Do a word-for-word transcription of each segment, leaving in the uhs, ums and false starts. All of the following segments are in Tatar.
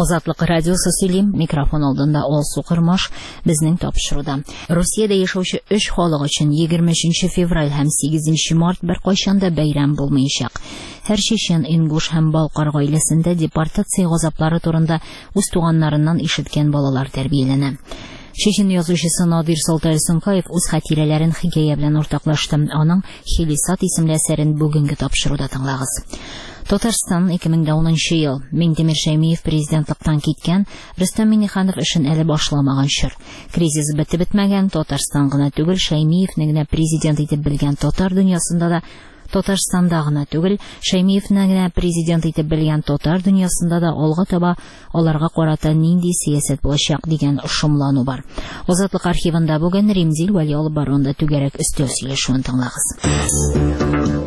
Азатлык радиосы сөйлим, микрофон алдында Алсу Кырмаш, безнең тапшыруда. Россиядә яшәүче өч халык өчен егерме өченче февраль һәм сигезенче март беркайчан да бәйрәм булмаячак. Һәр чечен, ингуш һәм балкар гаиләсендә депортация газаплары турында үз туганнарыннан ишеткән балалар тәрбияләнә. Чечен язучысы Надир Солтай Сункаев үз хатирәләрен хикәя белән уртаклашты. Аның Хилисат исемле әсәрен бүгенге тапшыруда тыңлагыз. Татарстан ике мең унынчы ел. Минтимер Шәймиев президентлыктан киткән, Рөстәм Миңнеханов эшен әле башламаган чор. Кризис бетеп бетмәгән, Татарстан гына түгел, Шәймиевне генә президент итеп белгән татар дөньясында да, Татарстанда гына түгел, Шәймиевне генә президент итеп белгән татар дөньясында да алга таба аларга карата нинди сиясәт булачак дигән шомлану бар. Азатлык архивында бүген Римзил Вәли алып барганда түгәрәк өстәл сөйләшүен тыңлагыз.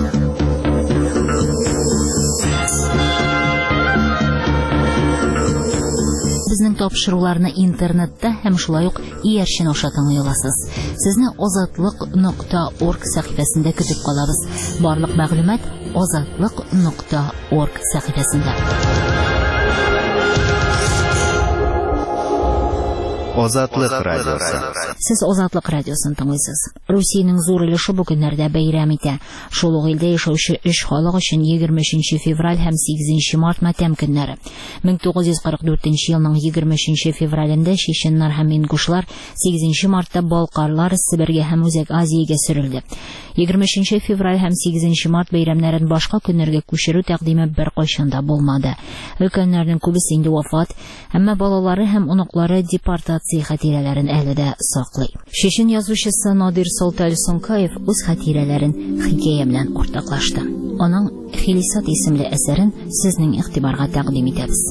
Безнең тапшыруларны интернетта һәм шулай ук иярчен аша тыңлый аласыз. Сезне азатлык нокта орг сәхифәсендә көтеп калабыз. Барлык мәгълүмат азатлык нокта орг сәхифәсендә. Азатлык радиосы. Сез Азатлык радиосын тыңлыйсыз. Русиянең зур өлеше бу көннәрдә бәйрәм итә. Шул ук илдә яшәүче өч халык өчен егерме өченче февраль һәм сигезенче март матәм көннәре. мең тугыз йөз кырык дүртенче елның егерме өченче февралендә чеченнар һәм ингушлар, сигезенче мартта балкарлар Себергә һәм Үзәк Азиягә сөрелде. егерме өченче февраль һәм сигезенче март бәйрәмнәрен башка көннәргә күчерү тәкъдиме беркайчан да булмады. Өлкәннәрнең күбесе инде вафат, әмма балалары һәм оныклары депортация хатирәләрен әле дә саклый. Чечен язучысы Надир Солтай Сункаев үз хатирәләрен хикәя белән уртаклашты. Аның Хилисат исемле әсәрен сезнең игътибарга тәкъдим итәбез.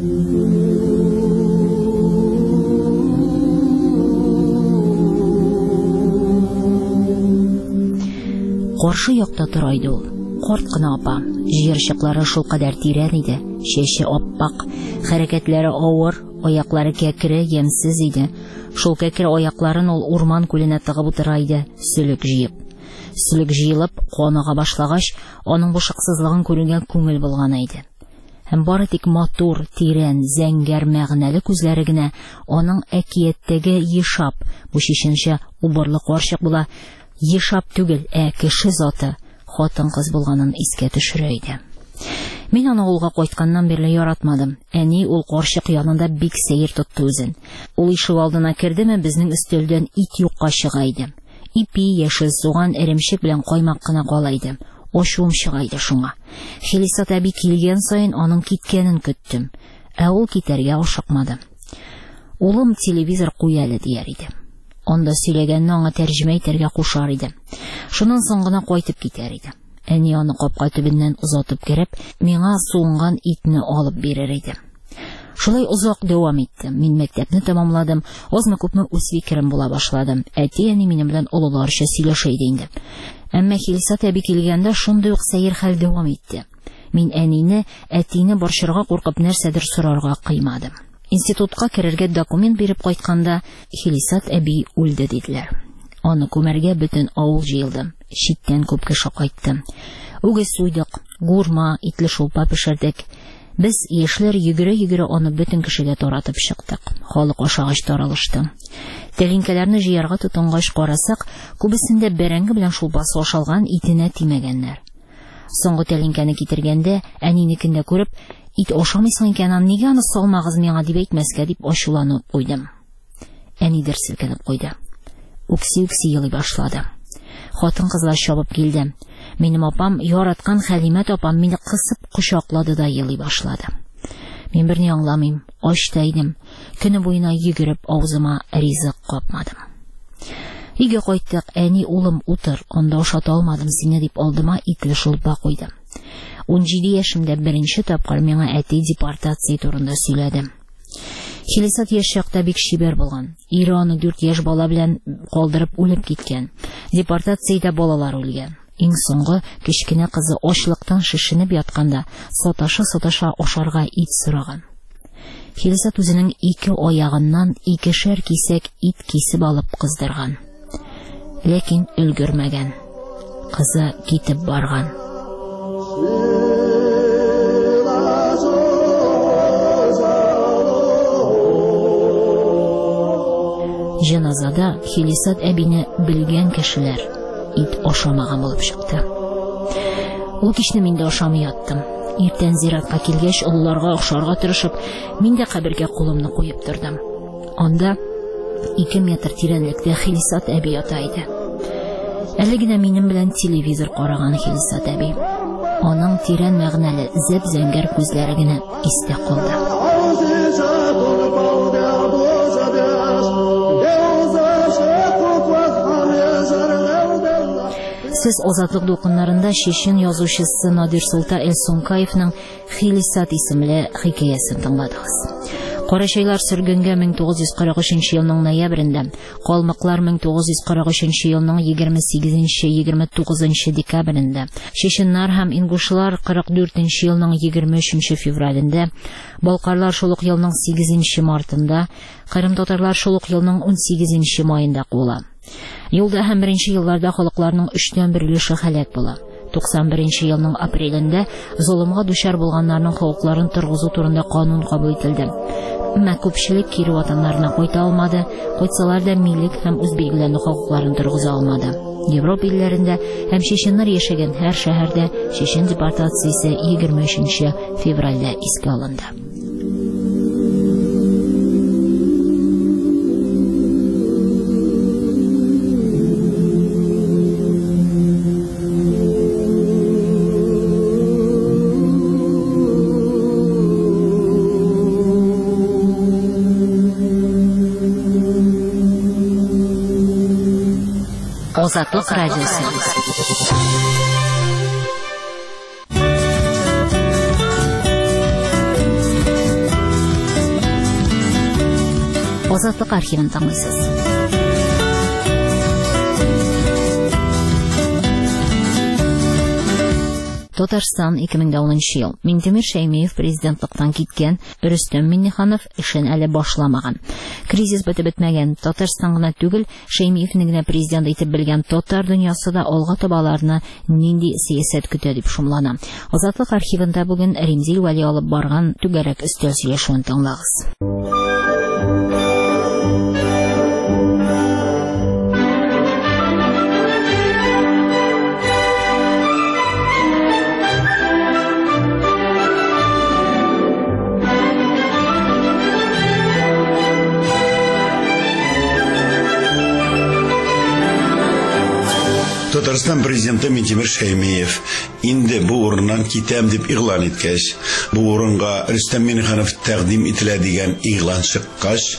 Каршы якта тора иде ул. Карт кына апа. Җирчыклары шул кадәр тирән иде. Чәче аппак, хәрәкәтләре авыр, аяклары кәкре, ямьсез иде. Шул кәкре аякларын ул урман күленә тыгып утыра иде, сөлек җыеп. Сөлек җыелып, каныга башлагач, аның бушыксызлыгын күрүгә күңел булган иде. Һәм бары тик матур, тирән, зәңгәр мәгънәле күзләре генә аның әкияттәге ешап, бу чеченчә убырлы карчык була, ешап түгел, ә кеше заты, хатын-кыз булганын искә төшерә иде. Мин аны авылга кайтканнан бирле яратмадым. Әни ул карчык янында бик сәер тотты үзен. Ул ишек алдына кердеме, безнең өстәлдән ит юкка чыга иде. Ипи, яшел суган, эремчек белән каймак кына кала иде. Ачуым чыга иде шуңа. Хилисат әби килгән саен аның киткәнен көттем. Ә ул китәргә ашыкмады. Улым телевизор куй әле дияр иде. Анда сөйләгәнне аңа тәрҗемә итәргә кушар иде. Шуннан соң гына кайтып китәр иде. Әни аны капка төбеннән озатып кереп, миңа суынган итне алып бирер иде. Шулай озак дәвам итте. Мин мәктәпне тәмамладым, азмы-күпме үз фикерем була башладым. Әти-әни минем белән олыларча сөйләшә иде инде. Әмма Хилисат әби килгәндә шундый ук сәер хәл дәвам итте. Мин әнине, әтине борчырга куркып нәрсәдер сорарга кыймадым. Институтка керергә документ биреп кайтканда, Хилисат әби үлде диделәр. Аны күмәргә бөтен авыл җыелды. Читтән күп кеше кайтты. Үгез суйдык, гурма, итле шулпа пешердек. Без яшьләр йөгерә-йөгерә аны бөтен кешегә таратып чыктык. Халык ашагач таралышты. Тәлинкәләрне җыярга тотынгач карасак, күбесендә бәрәңге белән шулпасы ашалган, итенә тимәгәннәр. Соңгы тәлинкәне китергәндә, әнинекендә күреп, ит ашамыйсың икән, нигә аны салмагыз миңа дип әйтмәскә дип ачуланып куйдым. Әнидер селкенеп куйды. Үкси-үкси елый башлады. Хатын-кызлар чабып килде. Минем апам, яраткан Хәлимәт апам, мине кысып кочаклады да елый башлады. Мин берни аңламыйм, ач та идем. Көне буена йөгереп авызыма ризык капмадым. Өйгә кайттык, әни, улым, утыр, анда ашата алмадым сине дип алдыма итле шулпа куйды. унҗиде яшемдә беренче тапкыр миңа әти депортация турында сөйләде. Хилисат яшь чакта бик шибәр булган. Ире аны дүрт яшь бала белән калдырып үлеп киткән. Депортациядә балалар үлгән. Иң соңгы кечкенә кызы ачлыктан шешенеп ятканда, саташа-саташа ашарга ит сораган. Хилисат үзенең ике аягыннан икешәр кисәк ит кисеп алып кыздырган. Ләкин өлгермәгән. Кызы китеп барган. Җаназада Хилисат әбине белгән кешеләр ит ашамаган булып чыкты. Ул кичне мин дә ашамый яттым. Иртән зиратка килгәч, олыларга охшарга тырышып, мин дә кабергә кулымны куеп тордым. Анда ике метр тирәнлектә Хилисат әби ята иде. Әле генә минем белән телевизор караган Хилисат әби. Аның тирән мәгънәле зәп-зәңгәр күзләре генә истә калды. Сез Азатлык дулкыннарында чечен язучысы Надир Солта Элсонкаевның Хилисат исемле хикәясен тыңладыгыз. Карачайлар сөргөнгә мең тугыз йөз кырык өченче елның ноябрендә, калмыклар мең тугыз йөз кырык өченче елның егерме сигезенче - егерме тугызынчы декабрендә, чеченнар һәм ингушлар кырык дүртенче елның егерме өченче февралендә, балкарлар шул ук елның сигезенче мартында, кырым татарлар шул ук елның унсигезенче маенда куыла. Елда һәм беренче елларда халыкларның өчтән бер өлеше һәлак була. туксан беренче елның апрелендә золымга дучар булганнарның хокукларын торгызу турында канун кабул ителде. Әмма күпчелек кире ватаннарына кайта алмады, кайтсалар да милләт һәм үз билгеләнү хокукларын торгыза алмады. Европа илләрендә һәм чеченнар яшәгән һәр шәһәрдә чечен депортациясе егерме өченче февральдә искә алынды. Азатлык радиосы. Азатлык архивын тыңлыйсыз. Татарстан ике мең унынчы ел. Минтимер Шәймиев президентлыктан киткән, Рөстәм Миңнеханов эшен әле башламаган. Кризис бетеп бетмәгән. Татарстан гына түгел, Шәймиевне генә президент итеп белгән татар дөньясы да алга табаларны нинди сәясәт көтә дип шумлана. Азатлык архивында бүген Римзил Вәли алып барган түгәрәк өстәл сөйләшүен тыңлагыз. Татарстан президенты Минтимер Шәймиев инде бу урыннан китәм дип игълан иткәч, бу урынга Рөстәм Миңнеханов тәкъдим ителә дигән игълан чыккач,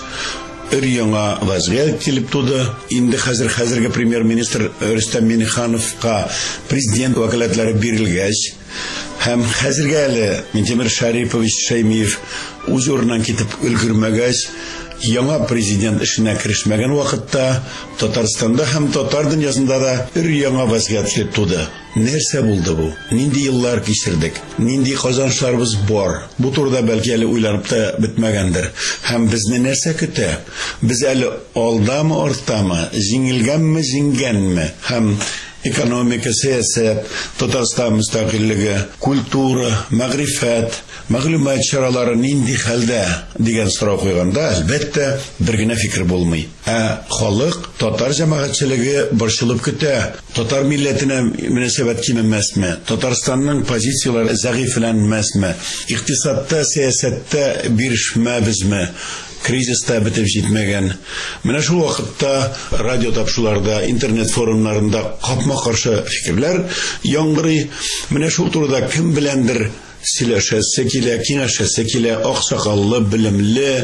өр-яңа вазгыять килеп туды. Инде хәзер хәзерге премьер-министр Рөстәм Миңнехановка президент вәкаләтләре бирелгәч, һәм хәзергә әле Минтимер Шәрипович Шәймиев үз урыннан китеп өлгермәгәч, яңа президент эшенә керешмәгән вакытта Татарстанда һәм татар дөньясында да өр-яңа вазгыять килеп туды. Нәрсә булды бу? Нинди еллар кичердек? Нинди казанышларыбыз бар? Бу турыда бәлки әле уйланып та бетмәгәндер. Һәм безне нәрсә көтә? Без әле алдамы, артамы? Җиңелгәнме, җиңгәнме? Һәм экономика, сәясәт, Татарстан мөстәкыйльлеге, культура, мәгърифәт, мәгълүмат чаралары нинди хәлдә дигән сорау куйганда, әлбәттә, бер генә фикер булмый. Ә халык, татар җәмәгатьчелеге борчылып көтә. Татар милләтенә мөнәсәбәт кимемәсме? Татарстанның позицияләре зәгыйфләнмәсме? Икътисадта, сәясәттә бирешмәбезме? Кризиста бетеп җитмәгән. Менә шул вакытта радио тапшыларда, интернет форумнарында капма-каршы фикерләр яңгырый. Менә шул турыда кем беләндер сөйләшәсе килә, киңәшәсе килә, аксакаллы, белемле,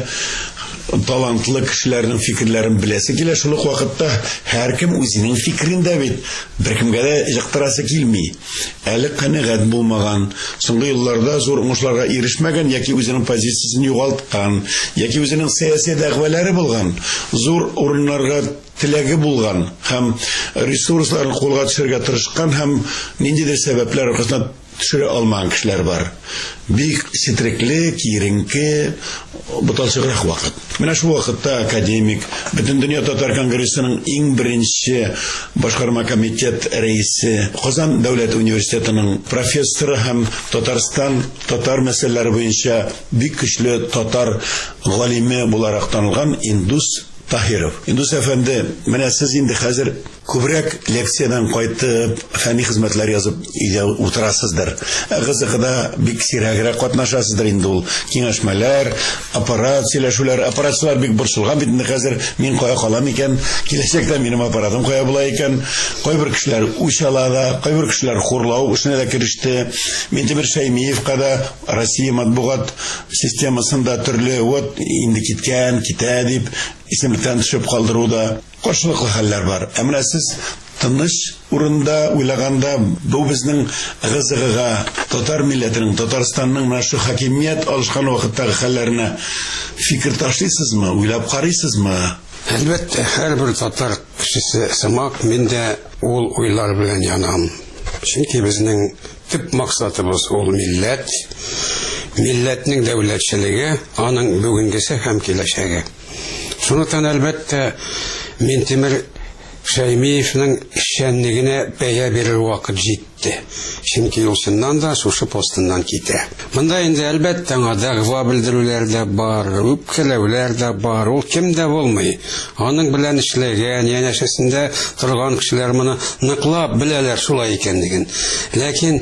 талантлы кешеләрнең фикерләрен беләсе килә. Шул ук вакытта һәркем үзенең фикерен дә бит беркемгә дә җыктырасы килми. Әле канәгать булмаган, соңгы елларда зур уңышларга ирешмәгән яки үзенең позициясен югалткан, яки үзенең сәяси дәгъвалары булган, зур урыннарга теләге булган һәм ресурсларын кулга төшерергә тырышкан һәм ниндидер сәбәпләр аркасында төшерә алмаган кешеләр бар. Бик ситрекле, киеренке, буталчыграк вакыт. Менә шул вакытта академик, Бөтен дөнья татар конгрессының иң беренче башкарма комитет рәисе, Казан дәүләт университетының профессоры һәм Татарстан татар мәсьәләләре буенча бик көчле татар галиме буларак танылган Индус Tahirov. Индус әфәнде, менә сез инде хәзер күбрәк лекциядән кайтып, фәнни хезмәтләр язып өйдә утырасыздыр. Кызыгыда бик сирәгрәк катнашасыздыр инде ул киңәшмәләр, аппарат сөйләшүләр, аппаратчылар бик борчылган бит инде хәзер. Мин кая калам икән? Киләчәктә минем аппаратым кая була икән? Кайбер кешеләр үч ала да, кайбер кешеләр хурлау эшенә дә кереште. Минтимер Шәймиевка да Россия матбугат системасында төрле вот инде киткән, китә дип исемлектән төшеп калдыруда каршылыклы хәлләр бар. Ә менә сез тыныч урында уйлаганда бу безнең гызыгыга, татар милләтенең, Татарстанның нашы хакимият алышкан вакыттагы хәлләренә фикер ташлыйсызмы, уйлап карыйсызмы? Әлбәттә, һәрбер татар кешесе сымак мин дә ул уйлар белән янам. Чөнки безнең төп максатыбыз ул милләт, милләтнең дәүләтчелеге, аның бүгенгесе һәм киләчәге. Шуннан әлбәттә Минтимер Шәймиевнең эшчәнлегенә бәя бирер вакыт җитте. Чөнки ул чыннан да шушы постыннан китә. Монда инде әлбәттә дәгъва белдерүләр дә бар, үпкәләүләр дә бар. Ул кемдә булмый. Аның белән эшләгән, янәшәсендә торган кешеләр моны ныклап беләләр шулай икәнлеген. Ләкин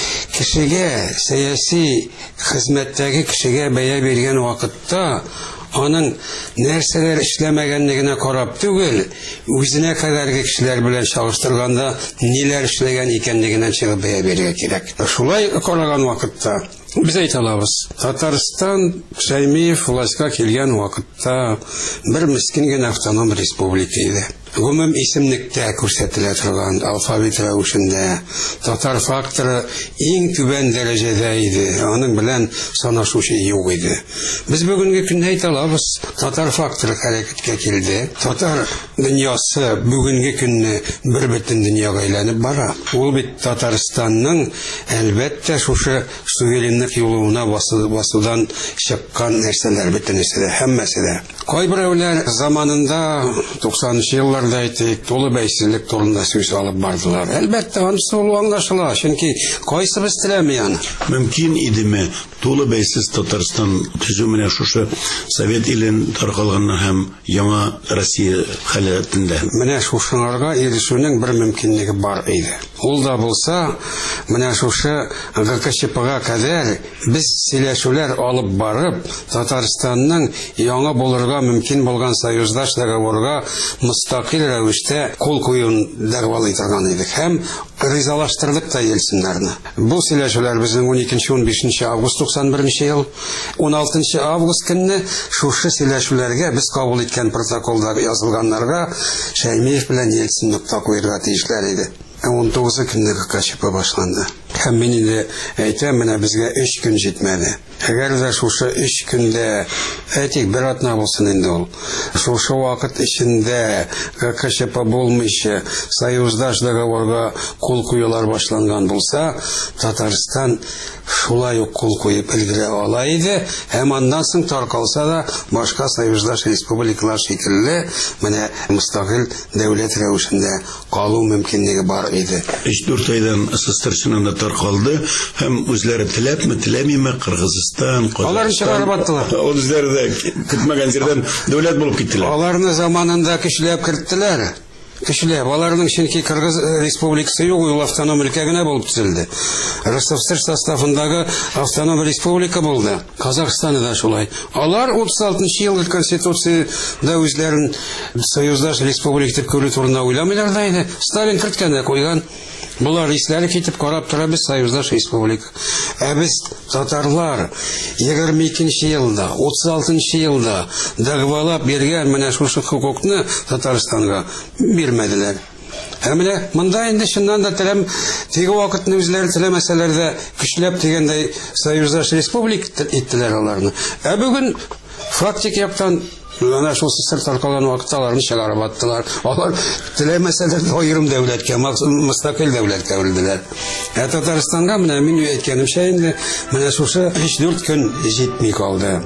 кешегә, сәяси хезмәттәге кешегә бәя биргән вакытта аның нәрсәләр эшләмәгәнлегенә карап түгел, үзенә кадәрге кешеләр белән чагыштырганда ниләр эшләгән икәнлегенә чыгып бәя бирергә кирәк. Шулай караган вакытта без әйтәләбез. Татарстан Шәймиев властька килгән вакытта бер мискин генә автоном республика иде. Гомум исемлектә күрсәтелә торган алфавит рәвешендә татар факторы иң түбән дәрәҗәдә иде. Аның белән санашучы юк иде. Без бүгенге көндә әйтәләбез, татар факторы хәрәкәткә килде. Татар дөньясы бүгенге көнне бер бөтен дөньяга әйләнеп бара. Ул бит Татарстанның әлбәттә шушы суверенлык юлына басудан чыккан нәрсәләр бөтенесе дә, һәммәсе дә. Кайберәүләр заманында туксанынчы елларда әйтик, тулы бәйсезлек турында сүз алып бардылар. Әлбәттә, анысы ул аңлашыла, чөнки кайсыбыз теләми аны. Мөмкин идеме тулы бәйсез Татарстан төзү менә шушы Совет илен таркалганнан һәм яңа Россия халәтендә? Менә шушыларга ирешүнең бер мөмкинлеге бар иде. Ул да булса, менә шушы ГКЧПга кадәр без сөйләшүләр алып барып, Татарстанның яңа булырга мөмкин булган союздаш договорга мустақил рәвештә кул куюын дәгъвалый торган идек һәм ризалаштырдык та Ельциннарны. Бу сөйләшүләр безнең он икенче - он бишенче август туксан беренче ел, он алтынчы август көнне шушы сөйләшүләргә без кабул иткән протоколда язылганнарга Шәймиев белән Ельцин нокта куярга тиешләр иде. он тугызынчы көнне ГКЧП башланды. Һәм мин инде әйтәм, менә безгә өч көн җитмәде. Әгәр дә шушы өч көндә әйтик бер атна булсын инде ул. Шушы вакыт эчендә ГКЧП булмыйча союздаш договорга кул куюлар башланган булса, Татарстан шулай ук кул куеп өлгерә ала иде. Һәм аннан соң таркалса да башка союздаш республикалар шикелле менә мустақил дәүләт рәвешендә калу мөмкинлеге бар иде. өч-дүрт айдан СССР чынында таркалды һәм үзләре теләпме, теләмиме Кыргызстан, Аларны чыгарып аттылар. Ул үзләре дә көтмәгән җирдән дәүләт булып киттеләр. Аларны заманында көчләп керттеләр. Көчләп, аларның чөнки Кыргыз республикасы юк, ул автоном өлкә генә булып төзелде. РСФСР составындагы автоном республика булды. Казакстаны да шулай. Алар утыз алтынчы елгы конституцияда үзләрен союздаш республика дип күрү турында уйламыйлар да иде. Сталин керткәндә куйган. Булар исләре китеп карап тора, без союздаш республика. Ә без татарлар егерме икенче елда, утыз алтынчы елда дәгъвалап биргән менә шушы хукукны Татарстанга бирмәделәр. Ә менә монда инде чыннан да теләм теге вакытны үзләре теләмәсәләр дә көчләп дигәндәй союздаш республика иттеләр аларны. Ә бүген фактик яктан Ана шул СССР таркалган вакытта аларны чыгарып аттылар. Алар теләмәсәләр дә аерым дәүләткә, мустақил дәүләткә әверелделәр. Ә Татарстанга менә мин әйткәнемчә инде менә шушы өч-дүрт көн җитми калды.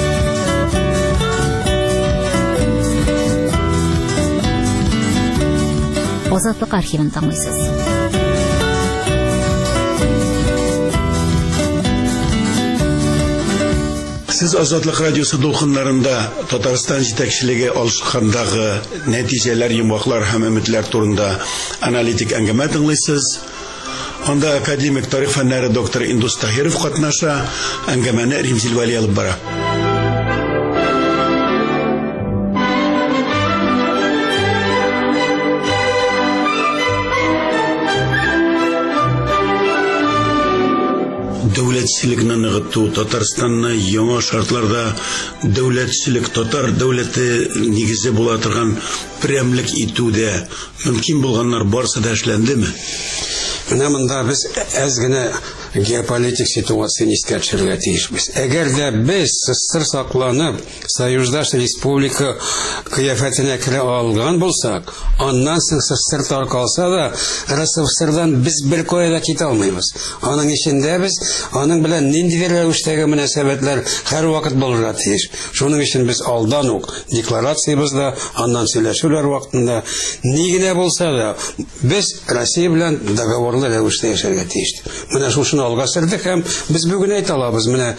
Азатлык архивын тыңлыйсыз. Сез Азатлык радиосы дулкыннарында Татарстан җитәкчелеге алышкандагы нәтиҗәләр, йомгаклар һәм өметләр турында аналитик әңгәмә тыңлыйсыз. Анда академик тарих фәннәре доктор Индус Таһиров катнаша, әңгәмәне Римзил Вали алып бара. Дәүләтчелекне ныгыту, Татарстанны яңа шартларда дәүләтчелек, татар дәүләте нигезе була торган прямлек итүдә мөмкин булганнар барысы да эшләндеме? Менә монда без әз генә геополитик ситуацияны искәртергә тиешбез. Әгәр дә без сыр сакланып, Союздаш республика кыяфәтенә керә алган булсак, аннан соң сыр таркалса да, РСФСРдан без бер кайда китә алмыйбыз. Аның эчендә без аның белән ниндидер рәвештәге мөнәсәбәтләр һәр вакыт булырга тиеш. Шуның өчен без алдан ук декларациябызда, аннан сөйләшүләр вакытында ни генә булса да, без Россия белән договорлы рәвештә яшәргә тиеш. Менә шуны алга сөрдек һәм без бүген әйтә алабыз. Менә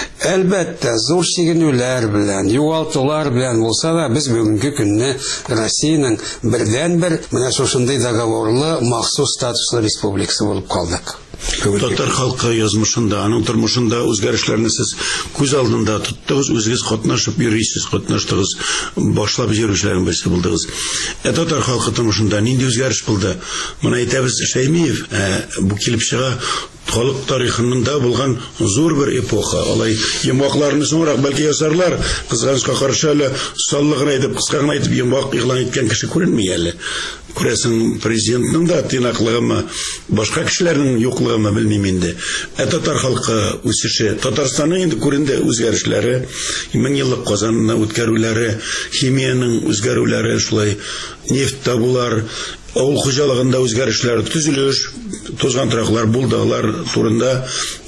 әлбәттә зур чигенүләр белән, югалтулар белән булса да, без бүгенге көнне Россиянең бердән-бер менә шушындый договорлы махсус статуслы республикасы булып калдык. Татар халкы язмышында, аның тормышында үзгәрешләрне сез күз алдында тоттыгыз, үзегез катнашып йөрисез, катнаштыгыз, башлап йөрүчеләрнең берсе булдыгыз. Ә татар халкы тормышында нинди үзгәреш булды? Моны әйтәбез Шәймиев, бу килеп чыга халык тарихында булган зур бер эпоха. Алай йомгакларны соңрак бәлки ясарлар, кызганычка каршы әле саллыгын әйтеп, кыска гына әйтеп йомгак игълан иткән кеше күренми әле. Күрәсең, президентның да тыйнаклыгымы, башка кешеләрнең юклыгымы белмим инде. Ә татар халкы үсеше, Татарстанның инде күренде үзгәрешләре, мең еллык Казанны үткәрүләре, химияның үзгәрүләре, шулай нефт табулар, авыл хуҗалыгында үзгәрешләр, төзелеш, тузган траклар, булдыглар турында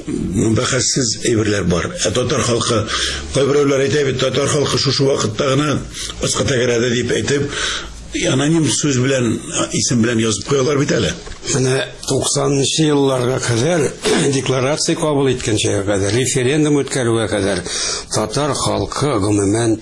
бәхәссез әйберләр бар. Ә татар халкы, кайберәүләр әйтә бит, татар халкы шушы вакытта гына аска тәгәрәде дип әйтеп, аноним сүз белән, исем белән язып куялар бит әле. Менә туксанынчы елларга кадәр декларация кабул иткәнчә кадәр, референдум үткәрүгә кадәр татар халкы гомумән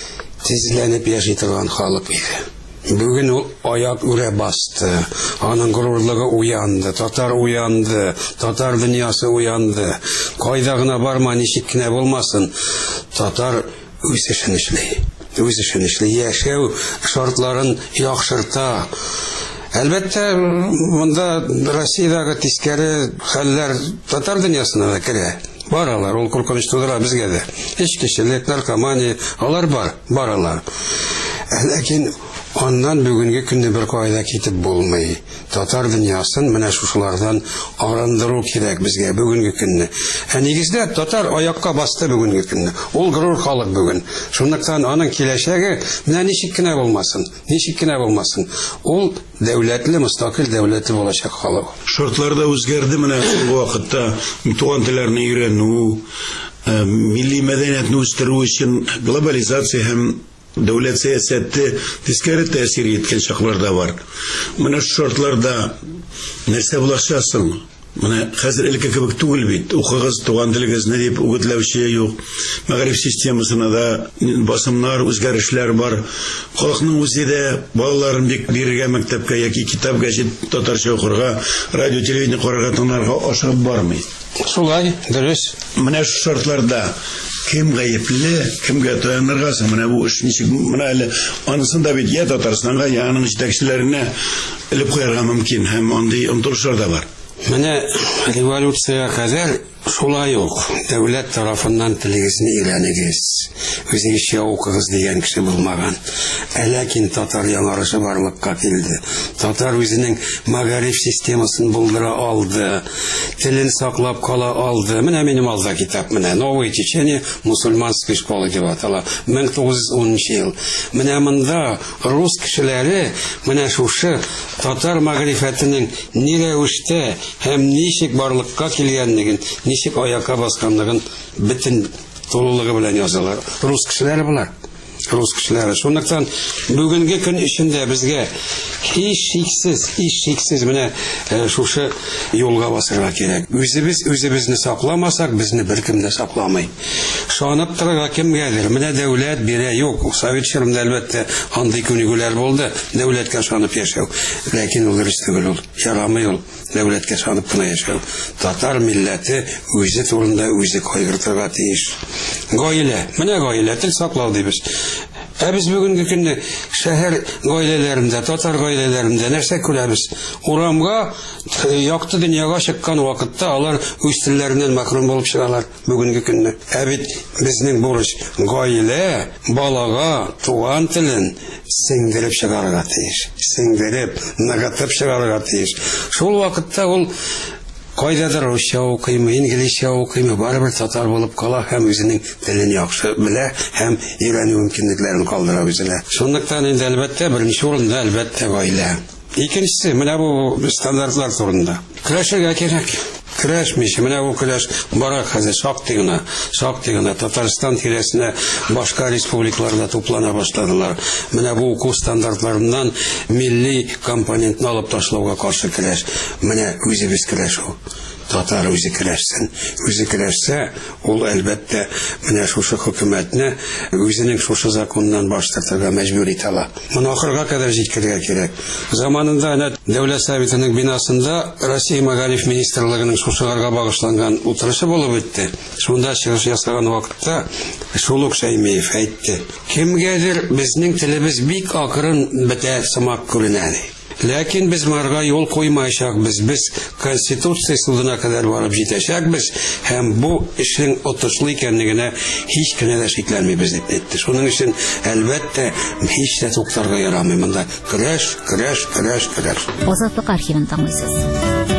тизләнеп яши торган халык иде. Бүген ул аяк үрә басты, аның горурлыгы уянды, татар уянды, татар дөньясы уянды. Кайда гына барма, ничек кенә булмасын, татар үз эшен эшли. Үз эшен эшли, яшәү шартларын яхшырта. Әлбәттә, монда Россиядагы тискәре хәлләр татар дөньясына да керә. Баралар, ул куркыныч тудыра безгә дә. Эчкечелек, наркомания, алар бар, баралар. Ләкин аннан бүгенге көнне бер кайда китеп булмый. Татар дөньясын менә шушылардан арындыру кирәк безгә бүгенге көнне. Ә нигездә татар аякка басты бүгенге көнне. Ул горур халык бүген. Шунлыктан аның киләчәге менә ничек кенә булмасын, ничек кенә булмасын. Ул дәүләтле, мустакил дәүләте булачак халык. Шартларда үзгәрде менә бу вакытта туган телләрне өйрәнү, милли мәдәниятне үстерү өчен глобализация һәм дәүләт сәясәте тискәре тәэсир иткән чакларда бар. Менә шартларда нәрсә булачаксың? Менә хәзер элекке кебек түгел бит. Укыгыз, туган телегезне дип үгетләүче юк. Мәгариф системасына да басымнар, үзгәрешләр бар. Халыкның үзе дә балаларын бик бирергә мәктәпкә яки китап, гәҗит, татарча укырга, радио, телевидение карарга, тыңларга ашыгып бармый. Шулай, дөрес. Менә шу шартларда кем гаепле, кемгә таянырга соң? Менә бу эш ничек? Менә әле анысын да бит я Татарстанга, я аның җитәкчеләренә элеп куярга мөмкин һәм андый омтылышлар да бар. Менә революция кадәр шулай ук дәүләт тарафыннан телегезне өйрәнегез, үзегезчә укыгыз дигән кеше булмаган. Ләкин татар яңарышы барлыкка килде. Татар үзенең мәгариф системасын булдыра алды, телен саклап кала алды. Менә минем алда китап, менә Новое течение мусульманской школы дип атала, мең тугыз йөз унынчы ел. Менә монда рус кешеләре менә шушы татар мәгърифәтенең ни рәвештә һәм ничек барлыкка килгәнлеген, ничек аякка басканлыгын бөтен тулылыгы белән язалар. Рус кешеләре булар. рус кешеләре. Шунлыктан бүгенге көн эчендә безгә һич шиксез, һич шиксез менә шушы юлга басырга кирәк. Үзебез үзебезне сакламасак, безне беркем дә сакламый. Шанып торырга кемгәдер? Менә дәүләт бирә, юк. Совет чорында әлбәттә андый күнегүләр булды. Дәүләткә шанып яшәү. Ләкин ул дөрес түгел ул. Ярамый ул. Дәүләткә шанып кына яшәү. Татар милләте үзе турында үзе кайгыртырга тиеш. Гаилә, менә гаилә тел саклау дибез. Ә без бүгенге көнне шәһәр гаиләләрендә, татар гаиләләрендә нәрсә күрәбез? Урамга якты дөньяга чыккан вакытта алар үз телләреннән мәхрүм булып чыгалар бүгенге көнне. Ә бит безнең бурыч гаилә балага туган телен сеңдереп чыгарга тиеш. Сеңдереп, нагатып чыгарга тиеш. Шул вакытта ул кайдадыр русча укыймы, инглизчә укыймы, барыбер татар булып кала һәм үзенең телен яхшы белә һәм өйрәнү мөмкинлекләрен калдыра үзенә. Шунлыктан инде әлбәттә беренче урында әлбәттә гаилә. Икенчесе менә бу стандартлар турында. Көрәшергә кирәк. Көрәшмичә, менә бу көрәш бара хәзер шактый гына, шактый гына Татарстан тирәсенә башка республикаларда туплана башладылар. Менә бу уку стандартларыннан милли компонентны алып ташлауга каршы көрәш. Менә үзебез көрәш ул. Татар үзе көрәшсен. Үзе көрәшсә, ул әлбәттә менә шушы хөкүмәтне үзенең шушы законнан баш тартырга мәҗбүр итә ала. Моны ахырга кадәр җиткерергә кирәк. Заманында Дәүләт Советының бинасында Россия Мәгариф министрлыгының шушыгарга багышланган утырышы булып үтте. Шунда чыгыш ясаган вакытта Шулук Шәймиев әйтте: "Кемгәдер безнең телебез бик акрын бетә сымак күренә. Ләкин без марга юл куймаячакбыз, без Конституция судына кадәр барып җитәчәкбез һәм бу эшнең отышлы икәнлегенә һич кенә дә шикләнмибез" дип әйтте. Шуның өчен әлбәттә һич тә туктарга ярамый монда. Көрәш, көрәш, көрәш, көрәш. Азатлык архивын тыңлыйсыз.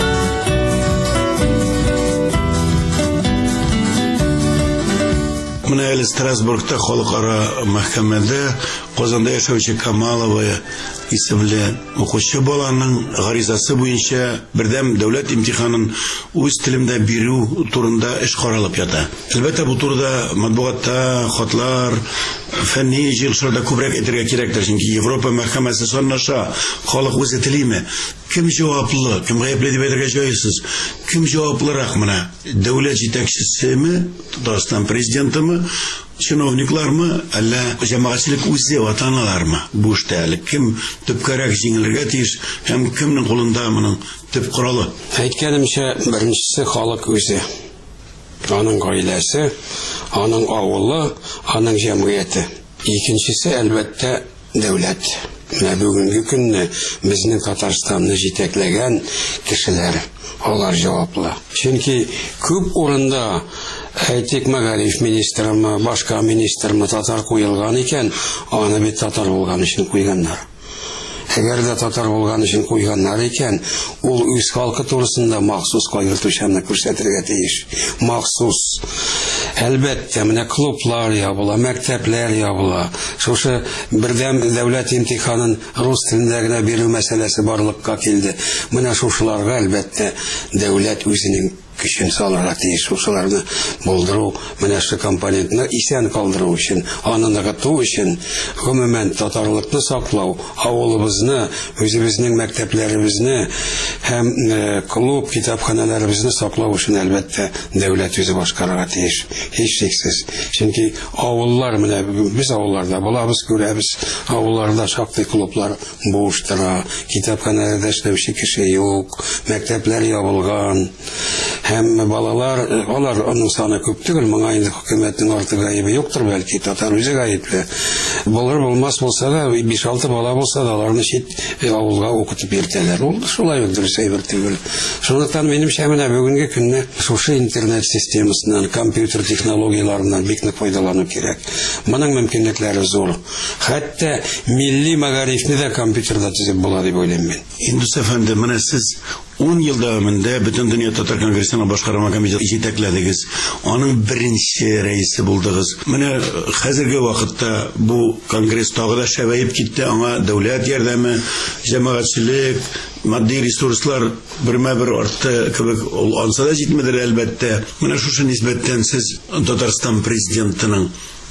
Менә әле Страсбургта халыкара мәхкәмәдә Казанда яшәүче Камалова исемле укучы баланың гаризасы буенча бердәм дәүләт имтиханын үз телендә бирү турында эш каралып ята. Әлбәттә бу турыда матбугатта хатлар, фәнни җыелышларда күбрәк әйтергә кирәктер, чөнки Европа мәхкәмәсе санаша, халык үзе телиме? Кем җаваплы, кем гаепле дип әйтергә җайсыз. Кем җаваплырак менә? Дәүләт җитәкчесеме, Татарстан президентымы, чиновниклармы, әллә җәмәгатьчелек үзе, ватанлармы? Бу эштә әле кем төпкәрәк җиңелергә тиеш һәм кемнең кулында моның төп коралы? Әйткәнемчә, беренчесе халык үзе. Аның гаиләсе, аның авылы, аның җәмгыяте. Икенчесе әлбәттә дәүләт. Менә бүгенге көнне безнең Татарстанны җитәкләгән кешеләр, алар җаваплы. Чөнки күп урында әйтик Мәгариф министрымы, башка министрымы татар куелган икән, аны бит татар булган өчен куйганнар. Әгәр дә татар булган өчен куйганнар икән, ул үз халкы турысында махсус кайгыртучанны күрсәтергә тиеш. Махсус. Әлбәттә, менә клублар ябыла, мәктәпләр ябыла. Шушы бердәм дәүләт имтиханын рус телендә генә бирү мәсьәләсе барлыкка килде. Менә шушыларга әлбәттә дәүләт үзенең көчен салырга тиеш. Шушыларны булдыру, менә шу компонентны исән калдыру өчен, аны ныгыту өчен, гомумән татарлыкны саклау, авылыбызны, үзебезнең мәктәпләребезне һәм клуб, китапханәләребезне саклау өчен әлбәттә дәүләт үзе башкарырга тиеш. Һич шиксез. Чөнки авыллар, менә без авылларда булабыз, күрәбез, авылларда шактый клублар буш тора, китапханәләрдә эшләүче кеше юк, мәктәпләр ябылган. Һәм балалар, алар аның саны күп түгел, моңа инде хөкүмәтнең арты гаебе юктыр, бәлки татар үзе гаепле. Булыр булмас булса да, биш-алты бала булса да, аларны чит авылга укытып йөртәләр. Ул шулай ук дөрес әйбер түгел. Шунлыктан минемчә менә бүгенге көнне шушы интернет системасыннан, компьютер технологияларыннан бик нык файдалану кирәк. Моның мөмкинлекләре зур. Хәтта милли мәгарифне дә компьютерда төзеп була дип уйлыйм мин. Индус әфәнде, менә сез он ел дәвамында бөтен дөнья татар конгрессына башкарма комитеты җитәкләдегез. Аның беренче рәисе булдыгыз. Менә хәзерге вакытта бу конгресс тагы да шәвәеп китте. Аңа дәүләт ярдәме, җәмәгатьчелек, матди ресурслар бермә-бер артты кебек анса да җитмәдер әлбәттә. Менә шушы нисбәттән сез Татарстан президентының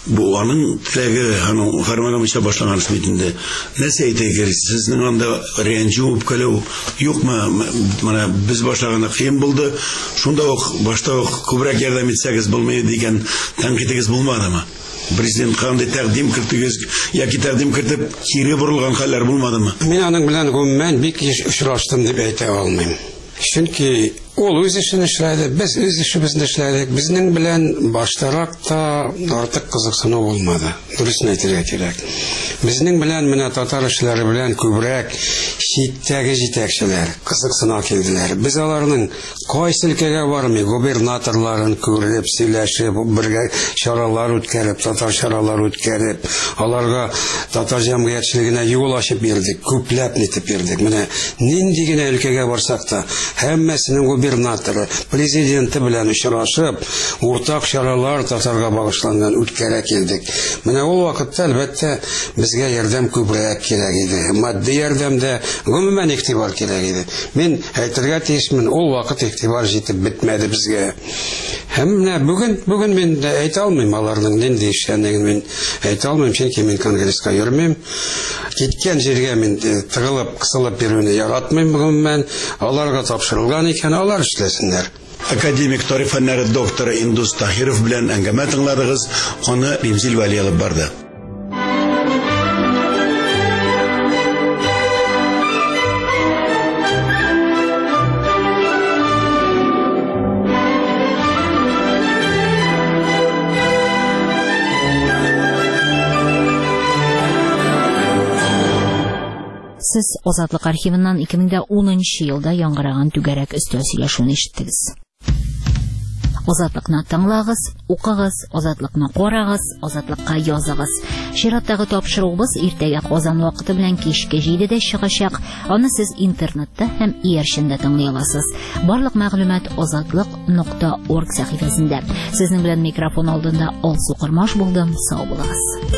bu aның тілегі, аның фарманамыша башлаган смитинде. Нәрсә әйтергә сезнең анда ренжу, үпкәләү юкмы? Менә без башлаганда кыен булды. Шунда ук башта ук күбрәк ярдәм итсәгез булмый дигән тәнкыйтегез булмадымы? Президент кандай тәкъдим кертегез, яки тәкъдим кертеп кире бурылган хәлләр булмадымы? Мин аның белән гомумән бик очраштым дип әйтә алмыйм. Чөнки ул үз эшен эшләде, без үз эшебезне эшләдек. Безнең белән баштарак та артык кызыксыну булмады. Дөресен әйтергә кирәк. Безнең белән менә татар эшләре белән күбрәк читтәге җитәкчеләр кызыксына килделәр. Без аларның кайсы өлкәгә бармый, губернаторларын күреп, сөйләшеп, бергә чаралар үткәреп, татар чаралар үткәреп, аларга татар җәмгыятьчелегенә юл ачып бирдек, күпләп нитеп бирдек. Менә нинди генә өлкәгә барсак та, һәммәсенең губернаторы, президенты белән очрашып, уртак чаралар татарга багышланган үткәрә килдек. Менә ул вакытта әлбәттә безгә ярдәм күбрәк кирәк иде. Матди ярдәмдә гомумән игътибар кирәк иде. Мин әйтергә тиешмен, ул вакыт игътибар җитеп бетмәде безгә. Һәм менә бүген бүген мин әйтә алмыйм аларның нинди эшләнүен, мин әйтә алмыйм, чөнки мин конгресска йөрмим. Киткән җиргә мин тыгылып, кысылып йөрүне яратмыйм гомумән. Аларга тапшырылган икән, алар эшләсеннәр. Академик тарих фәннәре докторы Индус Таһиров белән әңгәмә тыңладыгыз, аны Римзил Вәли алып барды. Сез Азатлык архивыннан ике мең унынчы елда яңгыраган түгәрәк өстәл сөйләшүне ишеттегез. Азатлыкны тыңлагыз, укыгыз, Азатлыкны карагыз, Азатлыкка языгыз. Чираттагы тапшыруыбыз иртәгә Казан вакыты белән кичке җидедә чыгачак. Аны сез интернетта һәм иярчендә тыңлый аласыз. Барлык мәгълүмат азатлык нокта орг сәхифәсендә. Сезнең белән микрофон алдында Алсу Кырмаш булдым. Сау булыгыз.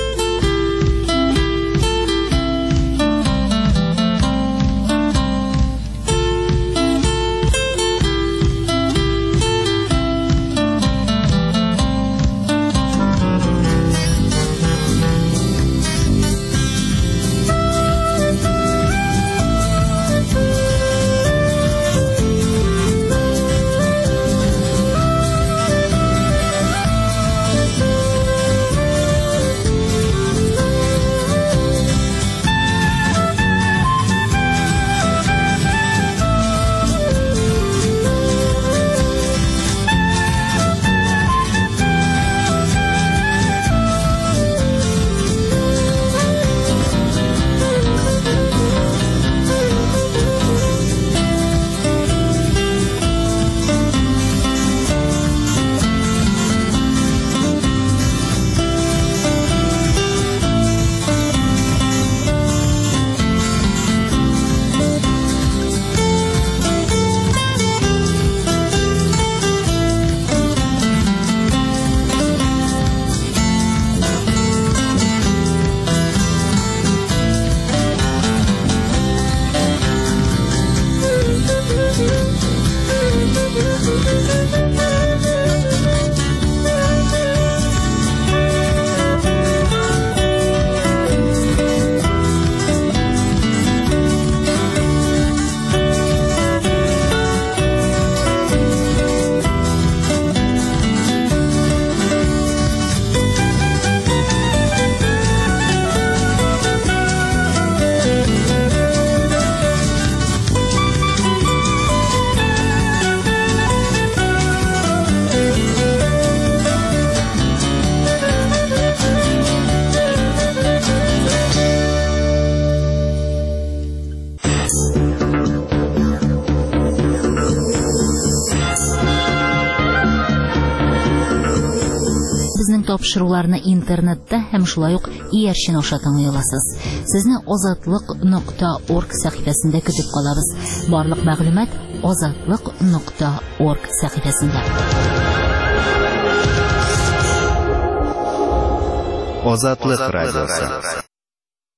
Тапшыруларны интернетта һәм шулай ук иярчен аша тыңлый аласыз. Сезне азатлык нокта орг сәхифәсендә көтеп калабыз. Барлык мәгълүмат азатлык нокта орг сәхифәсендә. Азатлык радиосы.